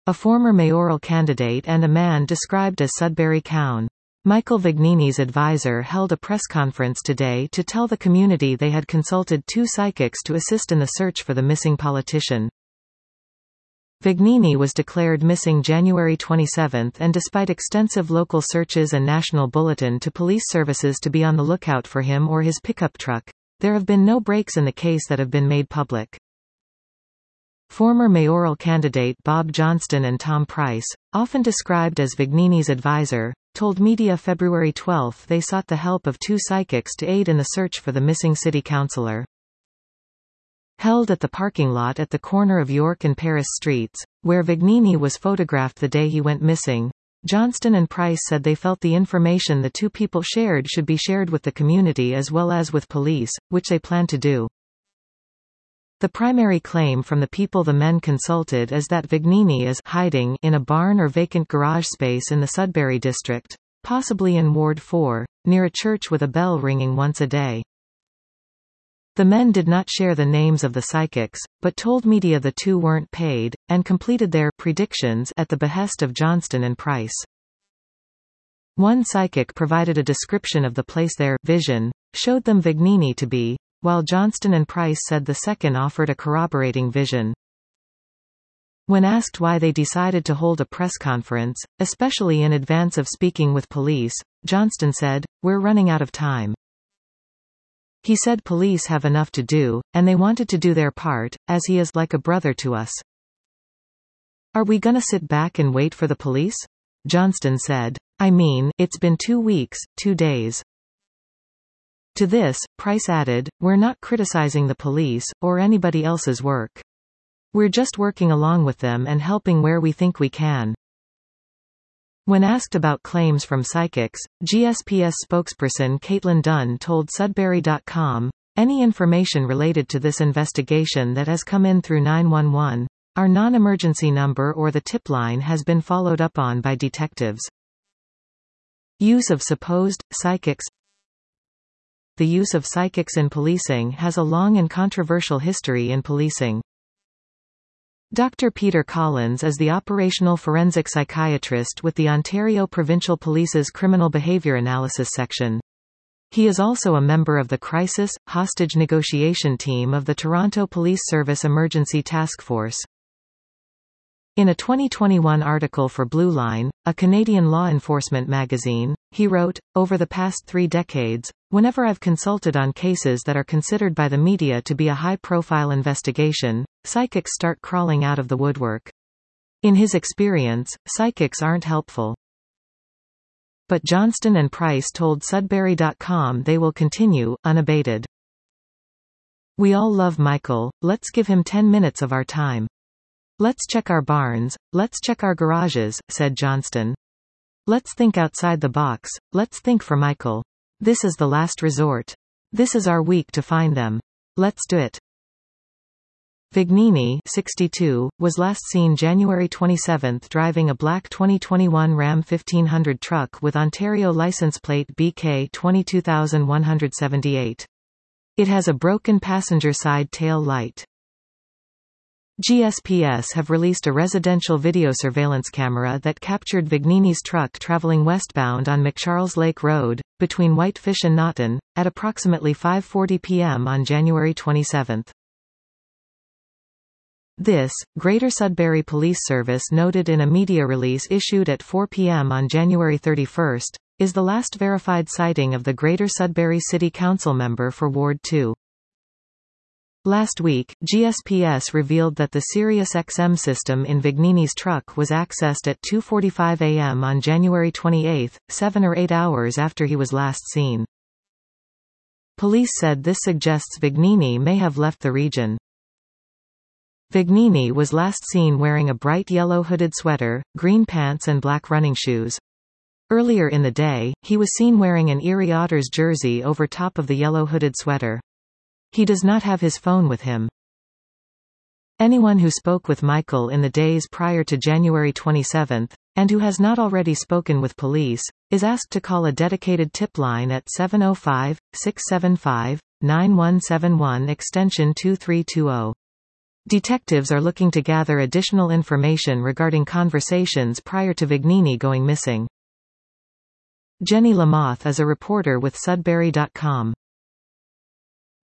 a former mayoral candidate and a man described as Sudbury Cown. Michael Vignini's advisor held a press conference today to tell the community they had consulted 2 psychics to assist in the search for the missing politician. Vignini was declared missing January 27, and despite extensive local searches and national bulletin to police services to be on the lookout for him or his pickup truck, there have been no breaks in the case that have been made public. Former mayoral candidate Bob Johnston and Tom Price, often described as Vignini's advisor, told media February 12 they sought the help of 2 psychics to aid in the search for the missing city councillor. Held at the parking lot at the corner of York and Paris Streets, where Vignini was photographed the day he went missing, Johnston and Price said they felt the information the 2 people shared should be shared with the community as well as with police, which they plan to do. The primary claim from the people the men consulted is that Vignini is hiding in a barn or vacant garage space in the Sudbury district, possibly in Ward 4, near a church with a bell ringing once a day. The men did not share the names of the psychics, but told media the 2 weren't paid, and completed their predictions at the behest of Johnston and Price. One psychic provided a description of the place their vision showed them Vignini to be, while Johnston and Price said the second offered a corroborating vision. When asked why they decided to hold a press conference, especially in advance of speaking with police, Johnston said, "We're running out of time." He said police have enough to do, and they wanted to do their part, as he is like a brother to us. "Are we gonna sit back and wait for the police?" Johnston said. "I mean, it's been 2 weeks, 2 days. To this, Price added, "We're not criticizing the police, or anybody else's work. We're just working along with them and helping where we think we can." When asked about claims from psychics, GSPS spokesperson Caitlin Dunn told Sudbury.com, "Any information related to this investigation that has come in through 911, our non-emergency number or the tip line has been followed up on by detectives." Use of supposed psychics. The use of psychics in policing has a long and controversial history in policing. Dr. Peter Collins is the operational forensic psychiatrist with the Ontario Provincial Police's Criminal Behaviour Analysis section. He is also a member of the Crisis, Hostage Negotiation Team of the Toronto Police Service Emergency Task Force. In a 2021 article for Blue Line, a Canadian law enforcement magazine, he wrote, "Over the past 3 decades, whenever I've consulted on cases that are considered by the media to be a high-profile investigation, psychics start crawling out of the woodwork. In his experience, psychics aren't helpful." But Johnston and Price told Sudbury.com they will continue, unabated. "We all love Michael, let's give him 10 minutes of our time. Let's check our barns, let's check our garages," said Johnston. "Let's think outside the box, let's think for Michael. This is the last resort. This is our week to find them. Let's do it." Vignini, 62, was last seen January 27 driving a black 2021 Ram 1500 truck with Ontario license plate BK 22178. It has a broken passenger side tail light. GSPS have released a residential video surveillance camera that captured Vignini's truck traveling westbound on McCharles Lake Road, between Whitefish and Naughton, at approximately 5:40 p.m. on January 27. This, Greater Sudbury Police Service noted in a media release issued at 4 p.m. on January 31, is the last verified sighting of the Greater Sudbury City Council member for Ward 2. Last week, GSPS revealed that the Sirius XM system in Vignini's truck was accessed at 2:45 a.m. on January 28, 7 or 8 hours after he was last seen. Police said this suggests Vignini may have left the region. Vignini was last seen wearing a bright yellow hooded sweater, green pants and black running shoes. Earlier in the day, he was seen wearing an Erie Otters jersey over top of the yellow hooded sweater. He does not have his phone with him. Anyone who spoke with Michael in the days prior to January 27, and who has not already spoken with police, is asked to call a dedicated tip line at 705-675-9171 extension 2320. Detectives are looking to gather additional information regarding conversations prior to Vignini going missing. Jenny Lamoth is a reporter with Sudbury.com.